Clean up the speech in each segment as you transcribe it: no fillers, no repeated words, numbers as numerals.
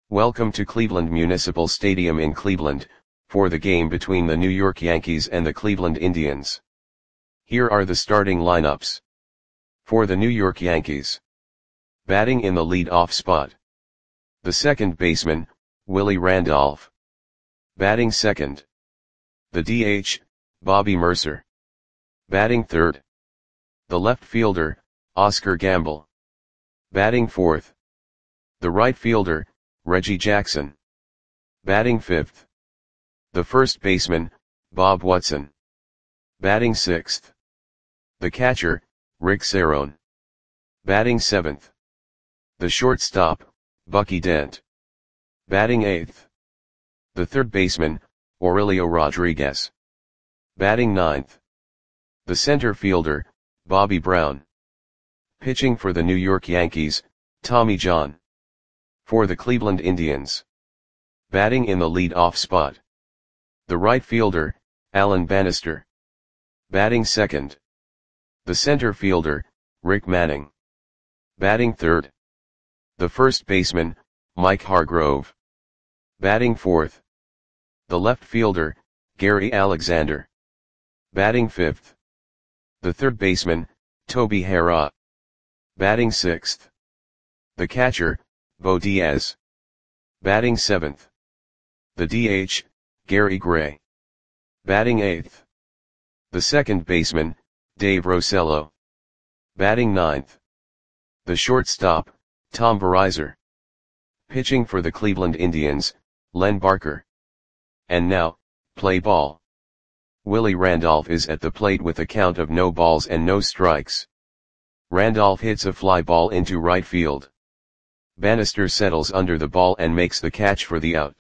Welcome to Cleveland Municipal Stadium in Cleveland, for the game between the New York Yankees and the Cleveland Indians. Here are the starting lineups. For the New York Yankees. Batting in the lead-off spot. The second baseman, Willie Randolph. Batting second. The DH, Bobby Murcer. Batting third. The left fielder, Oscar Gamble. Batting fourth. The right fielder, Reggie Jackson. Batting fifth. The first baseman, Bob Watson. Batting sixth. The catcher, Rick Cerone. Batting seventh. The shortstop, Bucky Dent. Batting eighth. The third baseman, Aurelio Rodriguez. Batting ninth. The center fielder, Bobby Brown. Pitching for the New York Yankees, Tommy John. For the Cleveland Indians. Batting in the lead-off spot. The right fielder, Alan Bannister. Batting second. The center fielder, Rick Manning. Batting third. The first baseman, Mike Hargrove. Batting fourth. The left fielder, Gary Alexander. Batting fifth. The third baseman, Toby Harrah. Batting sixth. The catcher, Bo Diaz. Batting seventh. The DH, Gary Gray. Batting eighth. The second baseman, Dave Rosello. Batting ninth. The shortstop, Tom Verizar. Pitching for the Cleveland Indians, Len Barker. And now, play ball. Willie Randolph is at the plate with a count of no balls and no strikes. Randolph hits a fly ball into right field. Bannister settles under the ball and makes the catch for the out.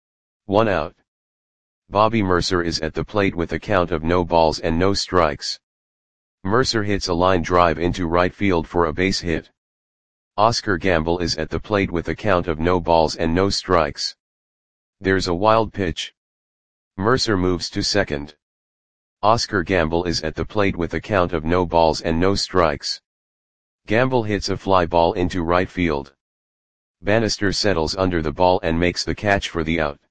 1 out. Bobby Murcer is at the plate with a count of no balls and no strikes. Murcer hits a line drive into right field for a base hit. Oscar Gamble is at the plate with a count of no balls and no strikes. There's a wild pitch. Murcer moves to second. Oscar Gamble is at the plate with a count of no balls and no strikes. Gamble hits a fly ball into right field. Bannister settles under the ball and makes the catch for the out.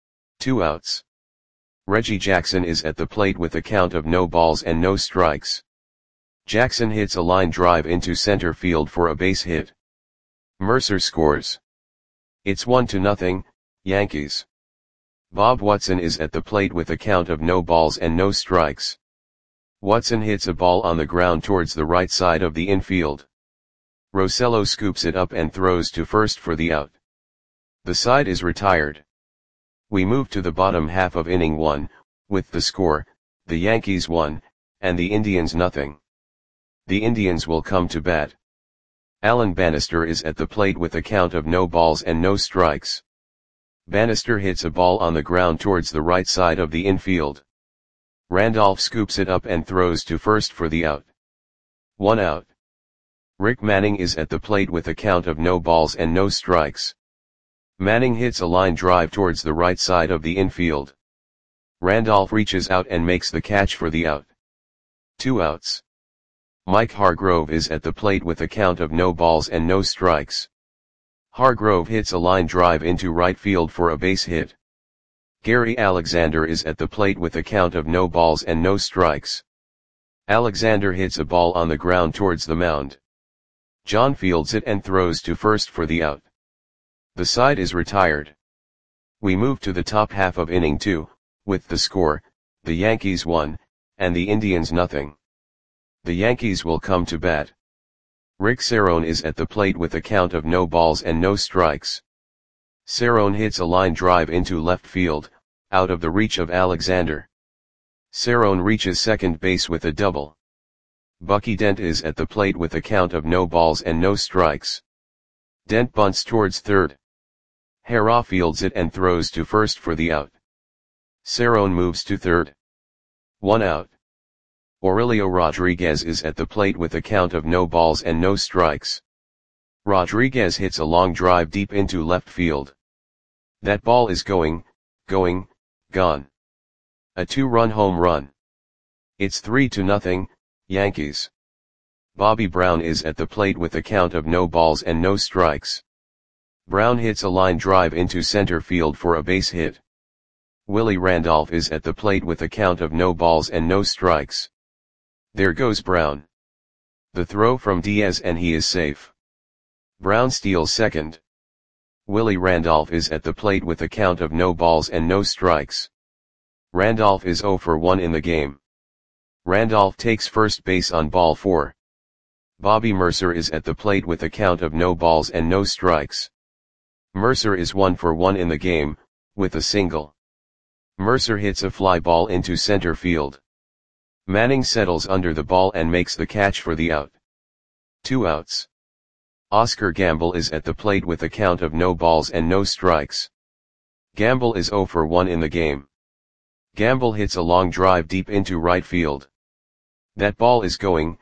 2 outs. Reggie Jackson is at the plate with a count of no balls and no strikes. Jackson hits a line drive into center field for a base hit. Murcer scores. It's 1-0, Yankees. Bob Watson is at the plate with a count of no balls and no strikes. Watson hits a ball on the ground towards the right side of the infield. Rosello scoops it up and throws to first for the out. The side is retired. We move to the bottom half of inning 1, with the score, the Yankees 1, and the Indians 0. The Indians will come to bat. Alan Bannister is at the plate with a count of no balls and no strikes. Bannister hits a ball on the ground towards the right side of the infield. Randolph scoops it up and throws to first for the out. 1 out. Rick Manning is at the plate with a count of no balls and no strikes. Manning hits a line drive towards the right side of the infield. Randolph reaches out and makes the catch for the out. 2 outs. Mike Hargrove is at the plate with a count of no balls and no strikes. Hargrove hits a line drive into right field for a base hit. Gary Alexander is at the plate with a count of no balls and no strikes. Alexander hits a ball on the ground towards the mound. John fields it and throws to first for the out. The side is retired. We move to the top half of inning 2, with the score, the Yankees 1, and the Indians 0. The Yankees will come to bat. Rick Cerone is at the plate with a count of no balls and no strikes. Cerone hits a line drive into left field, out of the reach of Alexander. Cerone reaches second base with a double. Bucky Dent is at the plate with a count of no balls and no strikes. Dent bunts towards third. Harrah fields it and throws to first for the out. Cerone moves to third. 1 out. Aurelio Rodriguez is at the plate with a count of no balls and no strikes. Rodriguez hits a long drive deep into left field. That ball is gone. A 2-run home run. It's 3-0, Yankees. Bobby Brown is at the plate with a count of no balls and no strikes. Brown hits a line drive into center field for a base hit. Willie Randolph is at the plate with a count of no balls and no strikes. There goes Brown. The throw from Diaz and he is safe. Brown steals second. Willie Randolph is at the plate with a count of no balls and no strikes. Randolph is 0 for 1 in the game. Randolph takes first base on ball 4. Bobby Mercer is at the plate with a count of no balls and no strikes. Mercer is 1 for 1 in the game, with a single. Mercer hits a fly ball into center field. Manning settles under the ball and makes the catch for the out. 2 outs. Oscar Gamble is at the plate with a count of no balls and no strikes. Gamble is 0 for 1 in the game. Gamble hits a long drive deep into right field. That ball is going,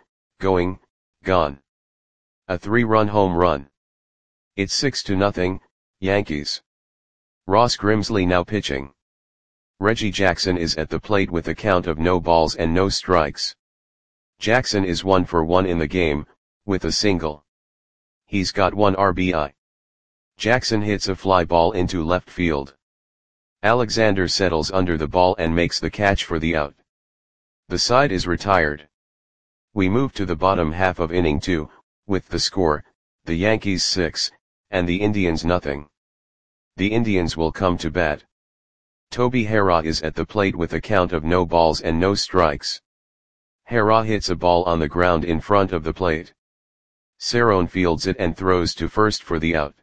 gone. A 3-run home run. It's 6-0, Yankees. Ross Grimsley now pitching. Reggie Jackson is at the plate with a count of no balls and no strikes. Jackson is 1 for 1 in the game, with a single. He's got 1 RBI. Jackson hits a fly ball into left field. Alexander settles under the ball and makes the catch for the out. The side is retired. We move to the bottom half of inning 2, with the score, the Yankees 6, and the Indians nothing. The Indians will come to bat. Toby Harrah is at the plate with a count of no balls and no strikes. Harrah hits a ball on the ground in front of the plate. Cerrone fields it and throws to first for the out.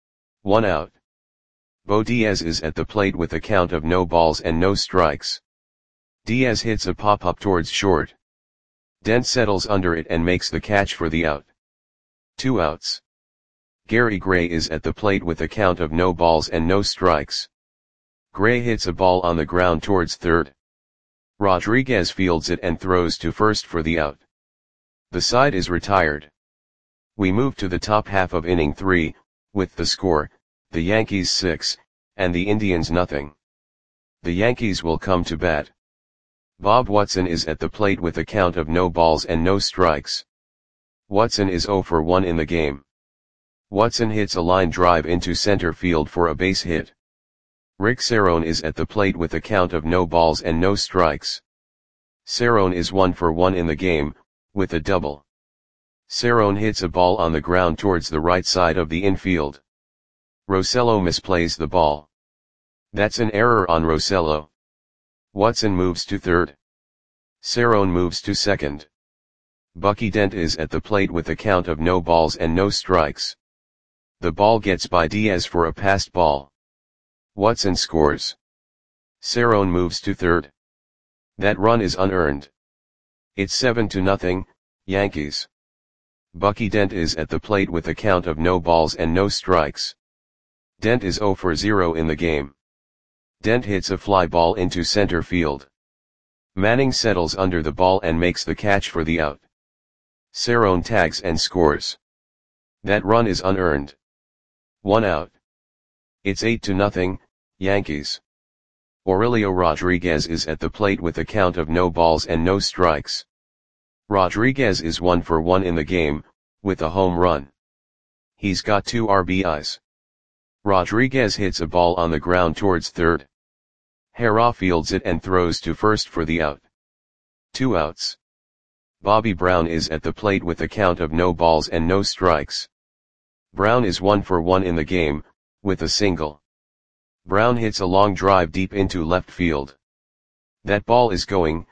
1 out. Bo Diaz is at the plate with a count of no balls and no strikes. Diaz hits a pop-up towards short. Dent settles under it and makes the catch for the out. 2 outs. Gary Gray is at the plate with a count of no balls and no strikes. Gray hits a ball on the ground towards third. Rodriguez fields it and throws to first for the out. The side is retired. We move to the top half of inning 3, with the score, the Yankees 6, and the Indians nothing. The Yankees will come to bat. Bob Watson is at the plate with a count of no balls and no strikes. Watson is 0 for 1 in the game. Watson hits a line drive into center field for a base hit. Rick Cerrone is at the plate with a count of no balls and no strikes. Cerrone is 1 for 1 in the game, with a double. Cerrone hits a ball on the ground towards the right side of the infield. Rosello misplays the ball. That's an error on Rosello. Watson moves to third. Cerrone moves to second. Bucky Dent is at the plate with a count of no balls and no strikes. The ball gets by Diaz for a passed ball. Watson scores. Cerrone moves to third. That run is unearned. It's 7-0, Yankees. Bucky Dent is at the plate with a count of no balls and no strikes. Dent is 0 for 0 in the game. Dent hits a fly ball into center field. Manning settles under the ball and makes the catch for the out. Cerrone tags and scores. That run is unearned. 1 out. It's 8-0, Yankees. Aurelio Rodriguez is at the plate with a count of no balls and no strikes. Rodriguez is 1 for 1 in the game, with a home run. He's got 2 RBIs. Rodriguez hits a ball on the ground towards third. Harrah fields it and throws to first for the out. 2 outs. Bobby Brown is at the plate with a count of no balls and no strikes. Brown is 1 for 1 in the game, with a single. Brown hits a long drive deep into left field. That ball is going,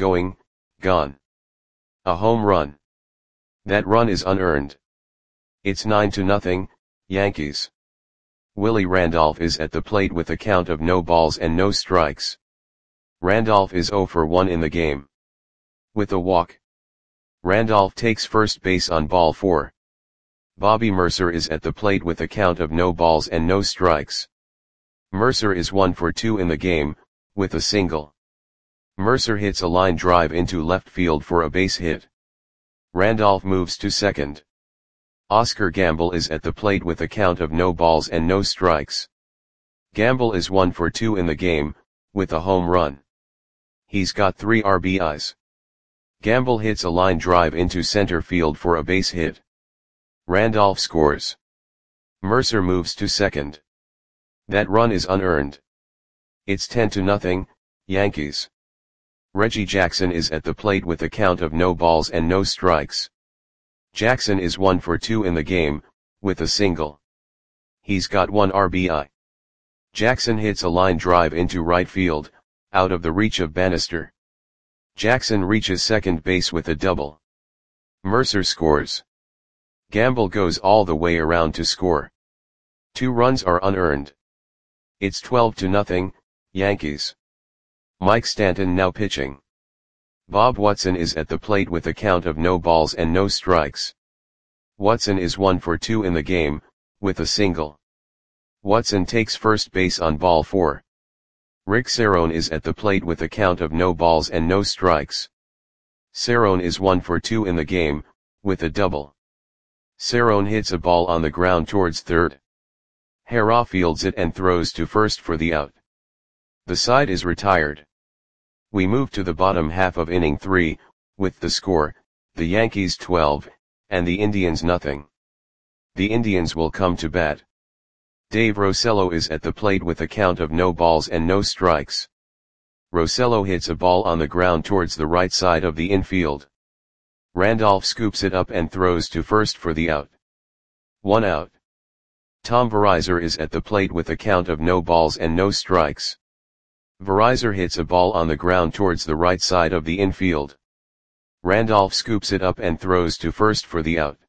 gone. A home run. That run is unearned. It's 9-0, Yankees. Willie Randolph is at the plate with a count of no balls and no strikes. Randolph is 0 for 1 in the game. With a walk. Randolph takes first base on ball 4. Bobby Mercer is at the plate with a count of no balls and no strikes. Mercer is 1 for 2 in the game, with a single. Mercer hits a line drive into left field for a base hit. Randolph moves to second. Oscar Gamble is at the plate with a count of no balls and no strikes. Gamble is 1 for 2 in the game, with a home run. He's got 3 RBIs. Gamble hits a line drive into center field for a base hit. Randolph scores. Mercer moves to second. That run is unearned. It's 10-0, Yankees. Reggie Jackson is at the plate with a count of no balls and no strikes. Jackson is 1 for 2 in the game, with a single. He's got 1 RBI. Jackson hits a line drive into right field, out of the reach of Bannister. Jackson reaches second base with a double. Mercer scores. Gamble goes all the way around to score. 2 runs are unearned. It's 12-0, Yankees. Mike Stanton now pitching. Bob Watson is at the plate with a count of no balls and no strikes. Watson is 1 for 2 in the game, with a single. Watson takes first base on ball 4. Rick Cerrone is at the plate with a count of no balls and no strikes. Cerrone is 1 for 2 in the game, with a double. Cerrone hits a ball on the ground towards third. Harrah fields it and throws to first for the out. The side is retired. We move to the bottom half of inning 3, with the score, the Yankees 12, and the Indians nothing. The Indians will come to bat. Dave Rosello is at the plate with a count of no balls and no strikes. Rosello hits a ball on the ground towards the right side of the infield. Randolph scoops it up and throws to first for the out. 1 out. Tom Verizar is at the plate with a count of no balls and no strikes. Verizar hits a ball on the ground towards the right side of the infield. Randolph scoops it up and throws to first for the out.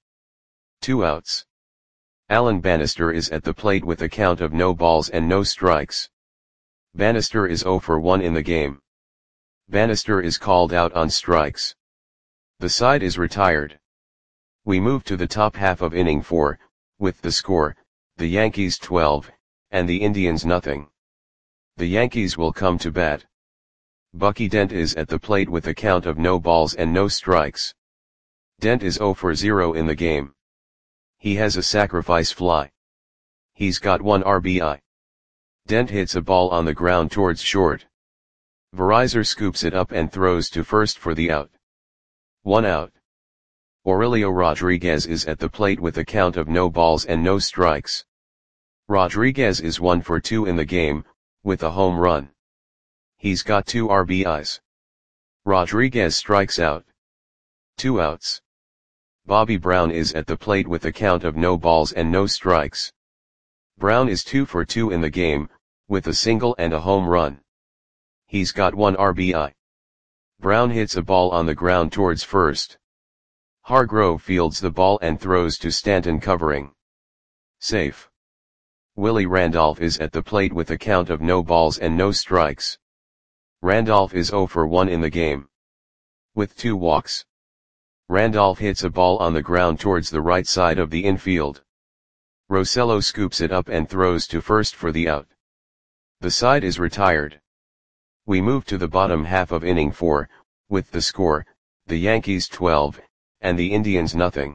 2 outs. Alan Bannister is at the plate with a count of no balls and no strikes. Bannister is 0 for 1 in the game. Bannister is called out on strikes. The side is retired. We move to the top half of inning 4, with the score, the Yankees 12, and the Indians nothing. The Yankees will come to bat. Bucky Dent is at the plate with a count of no balls and no strikes. Dent is 0 for 0 in the game. He has a sacrifice fly. He's got 1 RBI. Dent hits a ball on the ground towards short. Verizar scoops it up and throws to first for the out. 1 out. Aurelio Rodriguez is at the plate with a count of no balls and no strikes. Rodriguez is 1 for 2 in the game, with a home run. He's got 2 RBIs. Rodriguez strikes out. 2 outs. Bobby Brown is at the plate with a count of no balls and no strikes. Brown is 2 for 2 in the game, with a single and a home run. He's got 1 RBI. Brown hits a ball on the ground towards first. Hargrove fields the ball and throws to Stanton covering. Safe. Willie Randolph is at the plate with a count of no balls and no strikes. Randolph is 0 for 1 in the game. With 2 walks. Randolph hits a ball on the ground towards the right side of the infield. Rosello scoops it up and throws to first for the out. The side is retired. We move to the bottom half of inning 4, with the score, the Yankees 12, and the Indians nothing.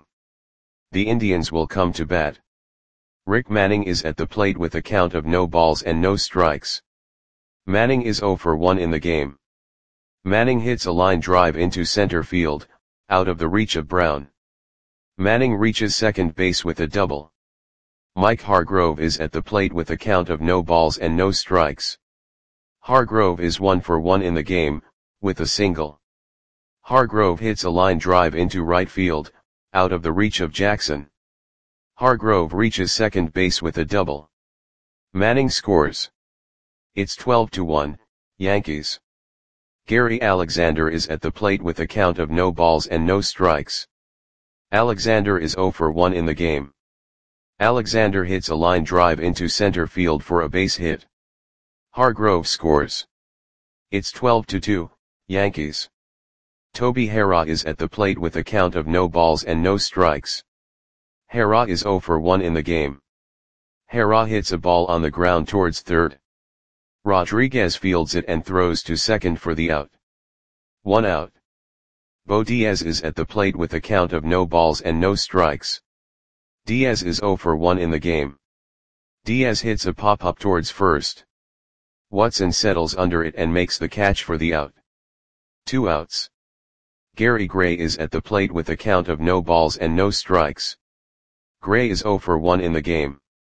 The Indians will come to bat. Rick Manning is at the plate with a count of no balls and no strikes. Manning is 0 for 1 in the game. Manning hits a line drive into center field, out of the reach of Brown. Manning reaches second base with a double. Mike Hargrove is at the plate with a count of no balls and no strikes. Hargrove is 1 for 1 in the game, with a single. Hargrove hits a line drive into right field, out of the reach of Jackson. Hargrove reaches second base with a double. Manning scores. It's 12-1, Yankees. Gary Alexander is at the plate with a count of no balls and no strikes. Alexander is 0 for 1 in the game. Alexander hits a line drive into center field for a base hit. Hargrove scores. It's 12-2, Yankees. Toby Harrah is at the plate with a count of no balls and no strikes. Harrah is 0 for 1 in the game. Harrah hits a ball on the ground towards third. Rodriguez fields it and throws to second for the out. 1 out. Bo Diaz is at the plate with a count of no balls and no strikes. Diaz is 0 for 1 in the game. Diaz hits a pop-up towards first. Watson settles under it and makes the catch for the out. 2 outs. Gary Gray is at the plate with a count of no balls and no strikes. Gray is 0 for 1 in the game.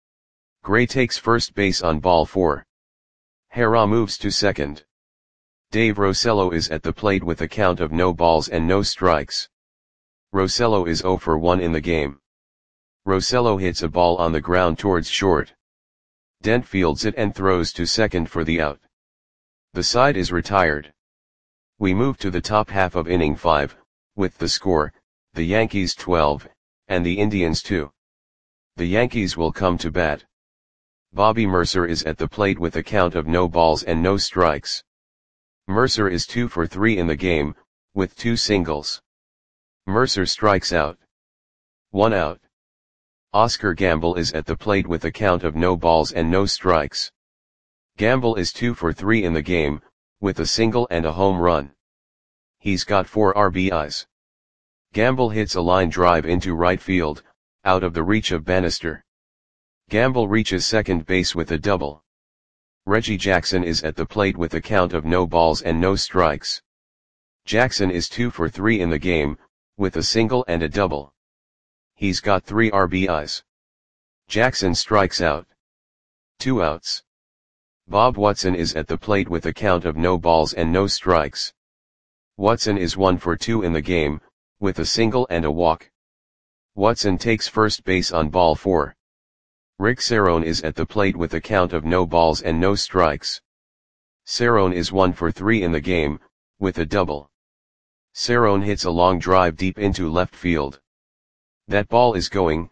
Gray takes first base on ball 4. Hera moves to second. Dave Rosello is at the plate with a count of no balls and no strikes. Rosello is 0 for 1 in the game. Rosello hits a ball on the ground towards short. Dent fields it and throws to second for the out. The side is retired. We move to the top half of inning 5, with the score, the Yankees 12, and the Indians 2. The Yankees will come to bat. Bobby Mercer is at the plate with a count of no balls and no strikes. Mercer is 2 for 3 in the game, with 2 singles. Mercer strikes out. 1 out. Oscar Gamble is at the plate with a count of no balls and no strikes. Gamble is 2 for 3 in the game, with a single and a home run. He's got 4 RBIs. Gamble hits a line drive into right field, out of the reach of Bannister. Gamble reaches second base with a double. Reggie Jackson is at the plate with a count of no balls and no strikes. Jackson is 2 for 3 in the game, with a single and a double. He's got 3 RBIs. Jackson strikes out. 2 outs. Bob Watson is at the plate with a count of no balls and no strikes. Watson is 1 for 2 in the game, with a single and a walk. Watson takes first base on ball 4. Rick Cerrone is at the plate with a count of no balls and no strikes. Cerrone is 1 for 3 in the game, with a double. Cerrone hits a long drive deep into left field. That ball is gone.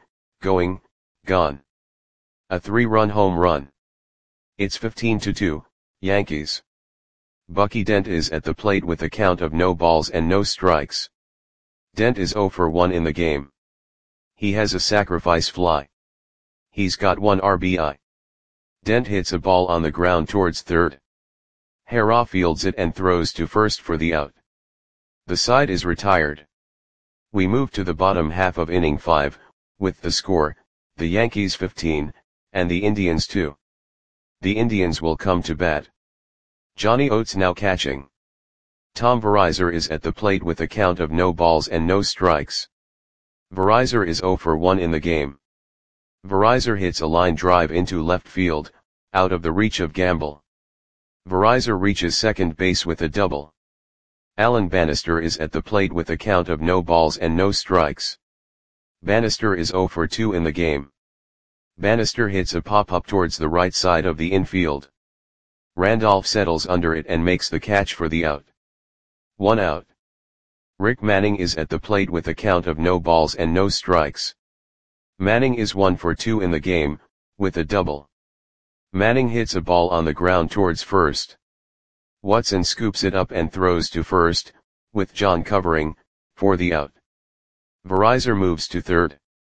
A 3-run home run. It's 15-2, Yankees. Bucky Dent is at the plate with a count of no balls and no strikes. Dent is 0 for 1 in the game. He has a sacrifice fly. He's got 1 RBI. Dent hits a ball on the ground towards third. Hera fields it and throws to first for the out. The side is retired. We move to the bottom half of inning 5, with the score, the Yankees 15, and the Indians 2. The Indians will come to bat. Johnny Oates now catching. Tom Verizor is at the plate with a count of no balls and no strikes. Verizor is 0 for 1 in the game. Verizor hits a line drive into left field, out of the reach of Gamble. Verizor reaches second base with a double. Alan Bannister is at the plate with a count of no balls and no strikes. Bannister is 0 for 2 in the game. Bannister hits a pop-up towards the right side of the infield. Randolph settles under it and makes the catch for the out. 1 out. Rick Manning is at the plate with a count of no balls and no strikes. Manning is 1 for 2 in the game, with a double. Manning hits a ball on the ground towards first. Watson scoops it up and throws to first, with John covering, for the out. Verizor moves to third.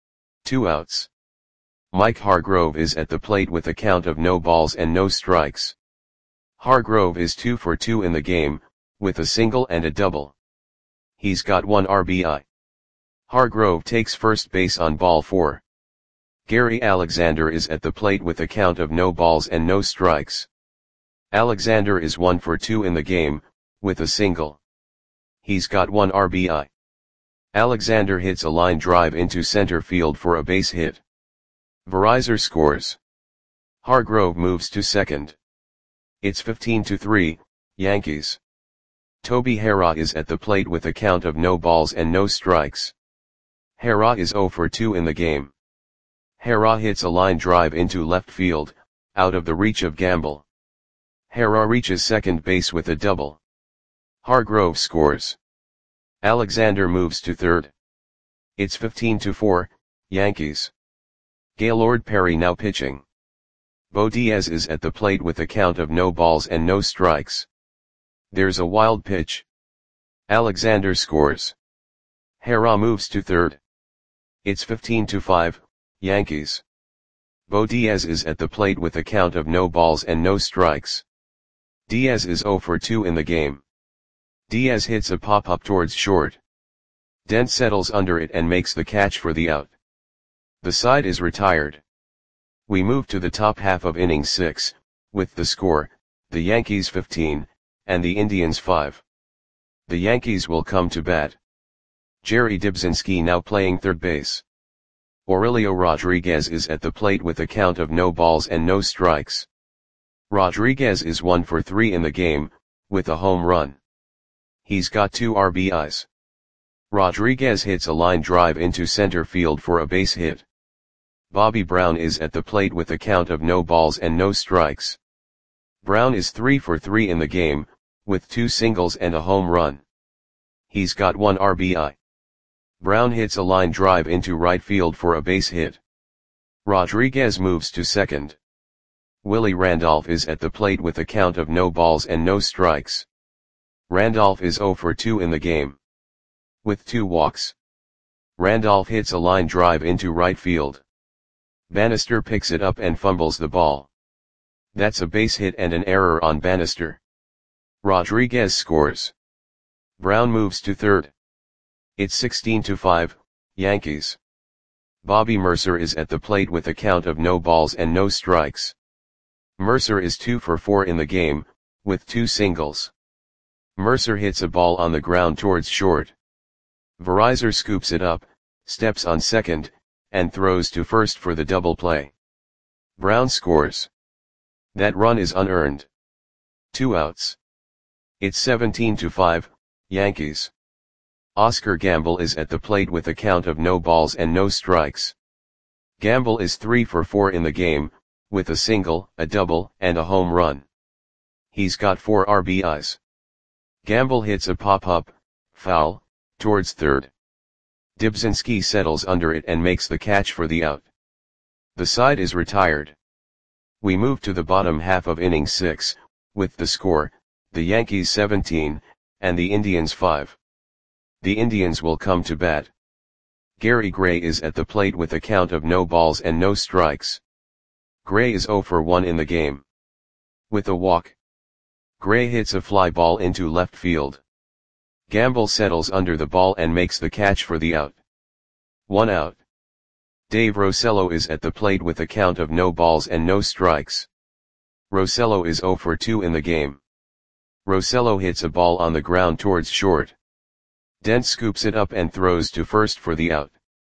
2 outs. Mike Hargrove is at the plate with a count of no balls and no strikes. Hargrove is 2 for 2 in the game, with a single and a double. He's got 1 RBI. Hargrove takes first base on ball 4. Gary Alexander is at the plate with a count of no balls and no strikes. Alexander is 1 for 2 in the game, with a single. He's got 1 RBI. Alexander hits a line drive into center field for a base hit. Verizor scores. Hargrove moves to second. It's 15-3, Yankees. Toby Hera is at the plate with a count of no balls and no strikes. Hera is 0 for 2 in the game. Hera hits a line drive into left field, out of the reach of Gamble. Hera reaches second base with a double. Hargrove scores. Alexander moves to third. It's 15-4, Yankees. Gaylord Perry now pitching. Bo Diaz is at the plate with a count of no balls and no strikes. There's a wild pitch. Alexander scores. Hera moves to third. It's 15-5, Yankees. Bo Diaz is at the plate with a count of no balls and no strikes. Diaz is 0 for 2 in the game. Diaz hits a pop-up towards short. Dent settles under it and makes the catch for the out. The side is retired. We move to the top half of inning 6, with the score, the Yankees 15, and the Indians 5. The Yankees will come to bat. Jerry Dybzinski now playing third base. Aurelio Rodriguez is at the plate with a count of no balls and no strikes. Rodriguez is 1 for 3 in the game, with a home run. He's got 2 RBIs. Rodriguez hits a line drive into center field for a base hit. Bobby Brown is at the plate with a count of no balls and no strikes. Brown is 3 for 3 in the game, with 2 singles and a home run. He's got 1 RBI. Brown hits a line drive into right field for a base hit. Rodriguez moves to second. Willie Randolph is at the plate with a count of no balls and no strikes. Randolph is 0 for 2 in the game, with 2 walks. Randolph hits a line drive into right field. Bannister picks it up and fumbles the ball. That's a base hit and an error on Bannister. Rodriguez scores. Brown moves to third. It's 16-5, Yankees. Bobby Mercer is at the plate with a count of no balls and no strikes. Mercer is 2 for 4 in the game, with 2 singles. Mercer hits a ball on the ground towards short. Verizar scoops it up, steps on second, and throws to first for the double play. Brown scores. That run is unearned. 2 outs. It's 17-5, Yankees. Oscar Gamble is at the plate with a count of no balls and no strikes. Gamble is 3 for 4 in the game, with a single, a double, and a home run. He's got 4 RBIs. Gamble hits a pop-up, foul, towards third. Dibzinski settles under it and makes the catch for the out. The side is retired. We move to the bottom half of inning 6, with the score, the Yankees 17, and the Indians 5. The Indians will come to bat. Gary Gray is at the plate with a count of no balls and no strikes. Gray is 0 for 1 in the game, with a walk. Gray hits a fly ball into left field. Gamble settles under the ball and makes the catch for the out. 1 out. Dave Rosello is at the plate with a count of no balls and no strikes. Rosello is 0 for 2 in the game. Rosello hits a ball on the ground towards short. Dent scoops it up and throws to first for the out.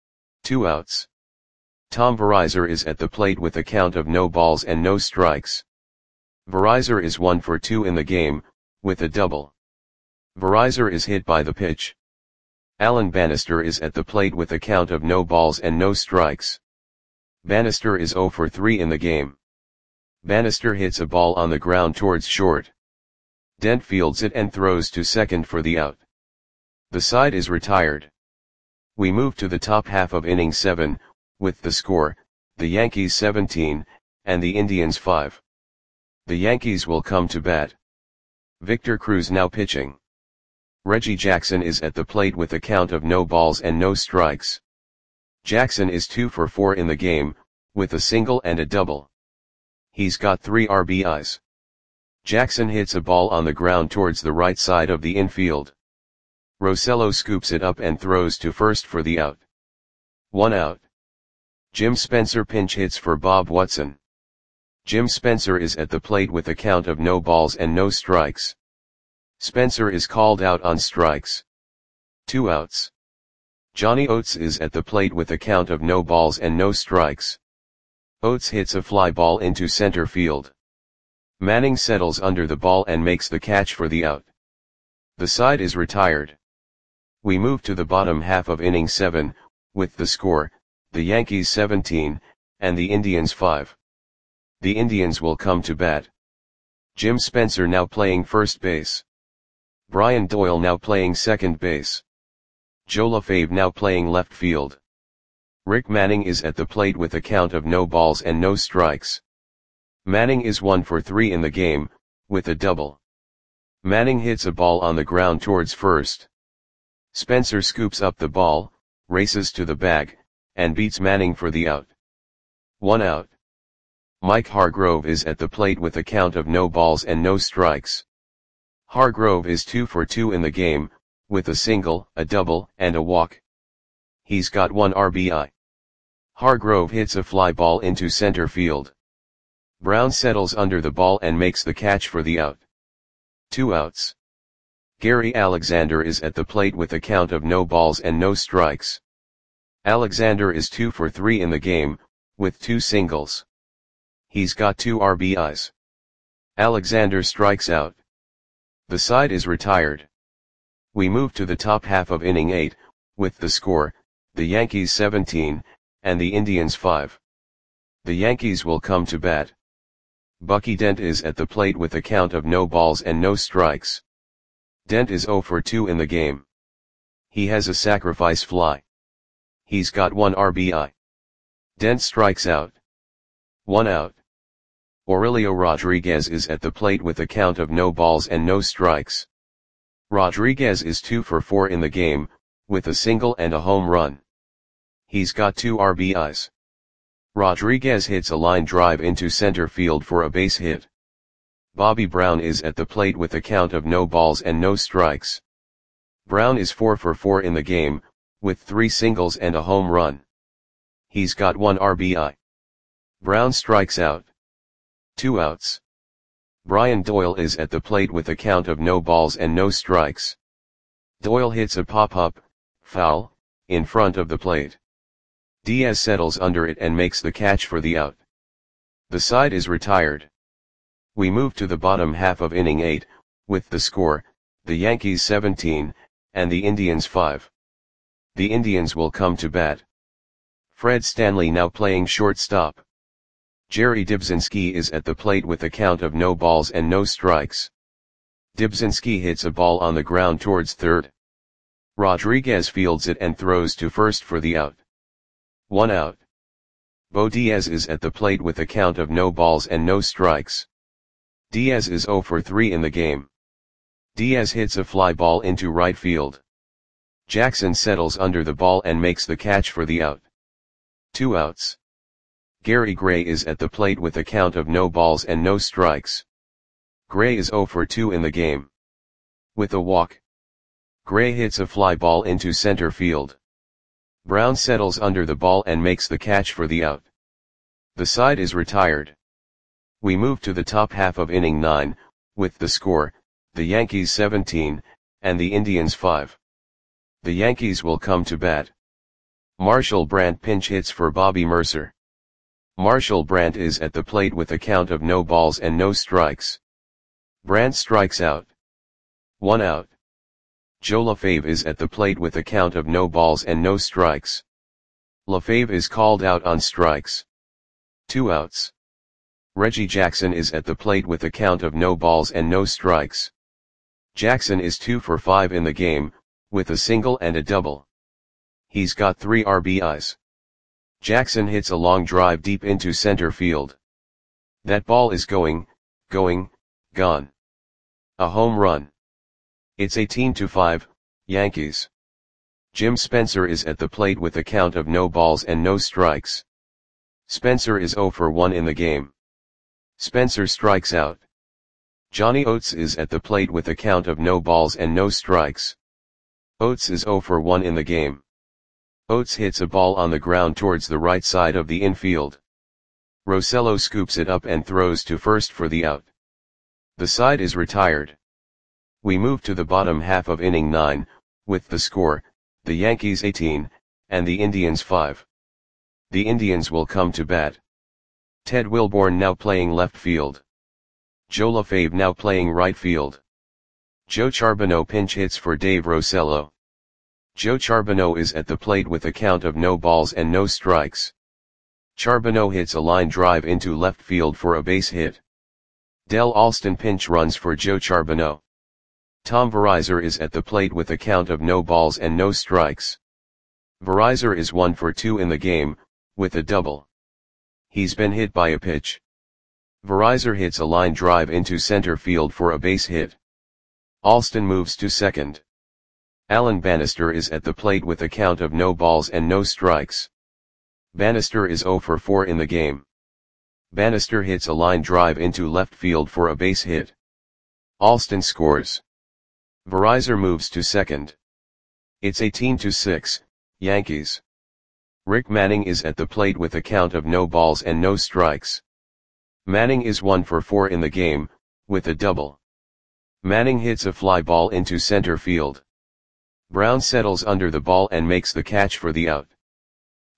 2 outs. Tom Verizar is at the plate with a count of no balls and no strikes. Verizar is 1 for 2 in the game, with a double. Verizar is hit by the pitch. Alan Bannister is at the plate with a count of no balls and no strikes. Bannister is 0 for 3 in the game. Bannister hits a ball on the ground towards short. Dent fields it and throws to second for the out. The side is retired. We move to the top half of inning 7, with the score, the Yankees 17, and the Indians 5. The Yankees will come to bat. Victor Cruz now pitching. Reggie Jackson is at the plate with a count of no balls and no strikes. Jackson is 2 for 4 in the game, with a single and a double. He's got 3 RBIs. Jackson hits a ball on the ground towards the right side of the infield. Rosello scoops it up and throws to first for the out. 1 out. Jim Spencer pinch hits for Bob Watson. Jim Spencer is at the plate with a count of no balls and no strikes. Spencer is called out on strikes. 2 outs. Johnny Oates is at the plate with a count of no balls and no strikes. Oates hits a fly ball into center field. Manning settles under the ball and makes the catch for the out. The side is retired. We move to the bottom half of inning 7, with the score, the Yankees 17, and the Indians 5. The Indians will come to bat. Jim Spencer now playing first base. Brian Doyle now playing second base. Joe LaFave now playing left field. Rick Manning is at the plate with a count of no balls and no strikes. Manning is 1 for 3 in the game, with a double. Manning hits a ball on the ground towards first. Spencer scoops up the ball, races to the bag, and beats Manning for the out. 1 out. Mike Hargrove is at the plate with a count of no balls and no strikes. Hargrove is 2 for 2 in the game, with a single, a double, and a walk. He's got 1 RBI. Hargrove hits a fly ball into center field. Brown settles under the ball and makes the catch for the out. 2 outs. Gary Alexander is at the plate with a count of no balls and no strikes. Alexander is 2 for 3 in the game, with 2 singles. He's got 2 RBIs. Alexander strikes out. The side is retired. We move to the top half of inning 8, with the score, the Yankees 17, and the Indians 5. The Yankees will come to bat. Bucky Dent is at the plate with a count of no balls and no strikes. Dent is 0 for 2 in the game. He has a sacrifice fly. He's got 1 RBI. Dent strikes out. 1 out. Aurelio Rodriguez is at the plate with a count of no balls and no strikes. Rodriguez is 2 for 4 in the game, with a single and a home run. He's got 2 RBIs. Rodriguez hits a line drive into center field for a base hit. Bobby Brown is at the plate with a count of no balls and no strikes. Brown is 4 for 4 in the game, with 3 singles and a home run. He's got 1 RBI. Brown strikes out. 2 outs. Brian Doyle is at the plate with a count of no balls and no strikes. Doyle hits a pop-up, foul, in front of the plate. Diaz settles under it and makes the catch for the out. The side is retired. We move to the bottom half of inning 8, with the score, the Yankees 17, and the Indians 5. The Indians will come to bat. Fred Stanley now playing shortstop. Jerry Dybzinski is at the plate with a count of no balls and no strikes. Dybzinski hits a ball on the ground towards third. Rodriguez fields it and throws to first for the out. 1 out. Bo Diaz is at the plate with a count of no balls and no strikes. Diaz is 0 for 3 in the game. Diaz hits a fly ball into right field. Jackson settles under the ball and makes the catch for the out. 2 outs. Gary Gray is at the plate with a count of no balls and no strikes. Gray is 0 for 2 in the game. With a walk. Gray hits a fly ball into center field. Brown settles under the ball and makes the catch for the out. The side is retired. We move to the top half of inning 9, with the score, the Yankees 17, and the Indians 5. The Yankees will come to bat. Marshall Brandt pinch hits for Bobby Mercer. Marshall Brandt is at the plate with a count of no balls and no strikes. Brandt strikes out. 1 out. Joe LaFave is at the plate with a count of no balls and no strikes. LaFave is called out on strikes. 2 outs. Reggie Jackson is at the plate with a count of no balls and no strikes. Jackson is 2 for 5 in the game, with a single and a double. He's got 3 RBIs. Jackson hits a long drive deep into center field. That ball is gone. A home run. It's 18-5, Yankees. Jim Spencer is at the plate with a count of no balls and no strikes. Spencer is 0 for 1 in the game. Spencer strikes out. Johnny Oates is at the plate with a count of no balls and no strikes. Oates is 0 for 1 in the game. Oates hits a ball on the ground towards the right side of the infield. Rosello scoops it up and throws to first for the out. The side is retired. We move to the bottom half of inning 9, with the score, the Yankees 18, and the Indians 5. The Indians will come to bat. Ted Wilborn now playing left field. Joe LaFave now playing right field. Joe Charbonneau pinch hits for Dave Rosello. Joe Charbonneau is at the plate with a count of no balls and no strikes. Charbonneau hits a line drive into left field for a base hit. Del Alston pinch runs for Joe Charbonneau. Tom Verizar is at the plate with a count of no balls and no strikes. Verizar is 1 for 2 in the game, with a double. He's been hit by a pitch. Verizar hits a line drive into center field for a base hit. Alston moves to second. Alan Bannister is at the plate with a count of no balls and no strikes. Bannister is 0 for 4 in the game. Bannister hits a line drive into left field for a base hit. Alston scores. Verizar moves to second. It's 18-6, Yankees. Rick Manning is at the plate with a count of no balls and no strikes. Manning is 1 for 4 in the game, with a double. Manning hits a fly ball into center field. Brown settles under the ball and makes the catch for the out.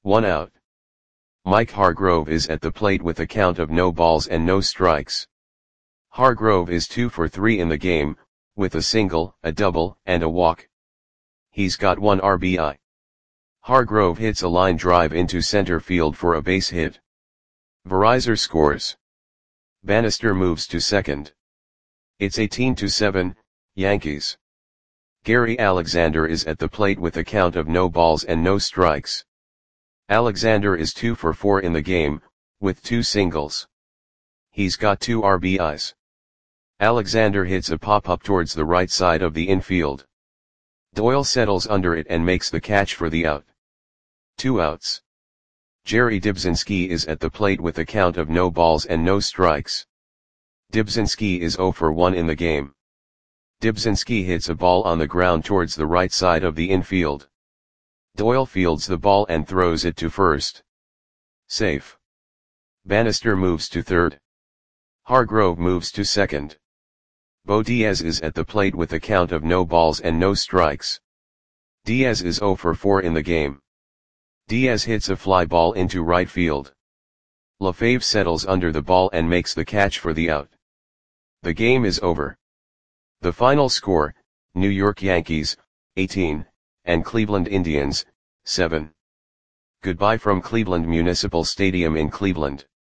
1 out. Mike Hargrove is at the plate with a count of no balls and no strikes. Hargrove is 2 for 3 in the game, with a single, a double, and a walk. He's got 1 RBI. Hargrove hits a line drive into center field for a base hit. Verizor scores. Bannister moves to second. It's 18-7, Yankees. Gary Alexander is at the plate with a count of no balls and no strikes. Alexander is 2 for 4 in the game, with 2 singles. He's got 2 RBIs. Alexander hits a pop-up towards the right side of the infield. Doyle settles under it and makes the catch for the out. 2 outs. Jerry Dybzinski is at the plate with a count of no balls and no strikes. Dybzinski is 0 for 1 in the game. Dybzinski hits a ball on the ground towards the right side of the infield. Doyle fields the ball and throws it to first. Safe. Bannister moves to third. Hargrove moves to second. Bo Diaz is at the plate with a count of no balls and no strikes. Diaz is 0 for 4 in the game. Diaz hits a fly ball into right field. LaFave settles under the ball and makes the catch for the out. The game is over. The final score, New York Yankees, 18, and Cleveland Indians, 7. Goodbye from Cleveland Municipal Stadium in Cleveland.